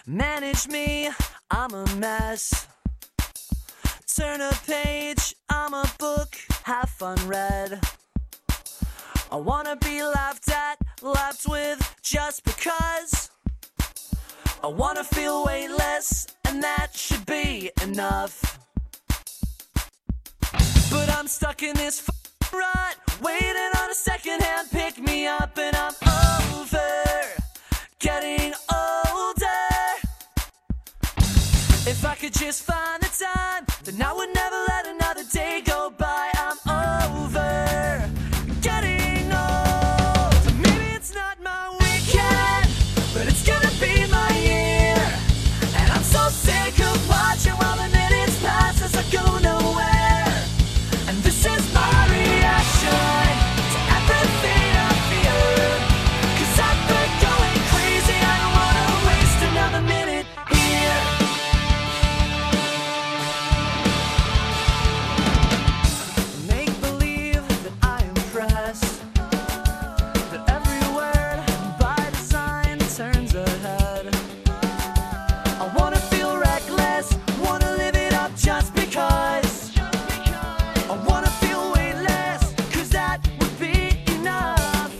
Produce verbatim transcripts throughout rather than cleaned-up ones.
Manage me, I'm a mess. Turn a page, I'm a book, have fun read. I wanna be laughed at, laughed with, just because. I wanna feel weightless, and that should be enough. But I'm stuck in this f***ing rut, waiting on a second-hand pick-me-up, and I'm over getting older. If I could just find the time, then I would never let another day go by. I'm over getting old. Maybe it's not my weekend, but it's gonna be my year. And I'm so sick of watching while the minutes pass as I go nowhere. And this is my reaction to everything I fear. Cause I've been going crazy, I don't wanna waste another minute here. Make believe that I am pressed, that every word by design turns ahead. I wanna feel reckless, wanna live it up just because. I wanna feel weightless, cause that would be enough.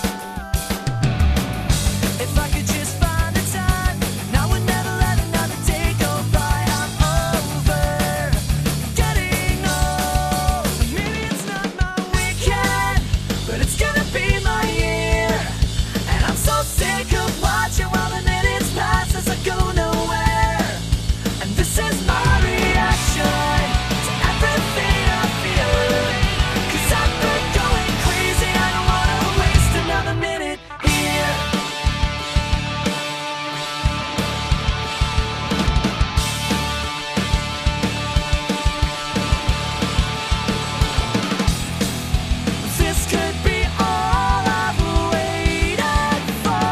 If I could just find the time, and I would never let another day go by. I'm over getting old. Maybe it's not my weekend, but it's gonna be my year. And I'm so sick of watching while the minutes pass as I go nowhere. And this is my reaction to everything I feel. Cause I've been going crazy, I don't wanna waste another minute here. This could be all I've waited for.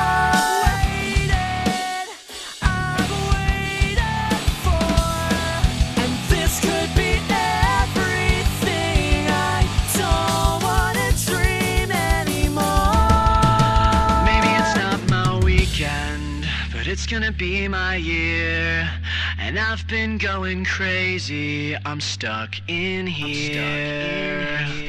Waited, I've waited for. And this could be everything. I don't wanna dream anymore. Maybe it's not my weekend, but it's gonna be my year. And I've been going crazy, I'm stuck in here.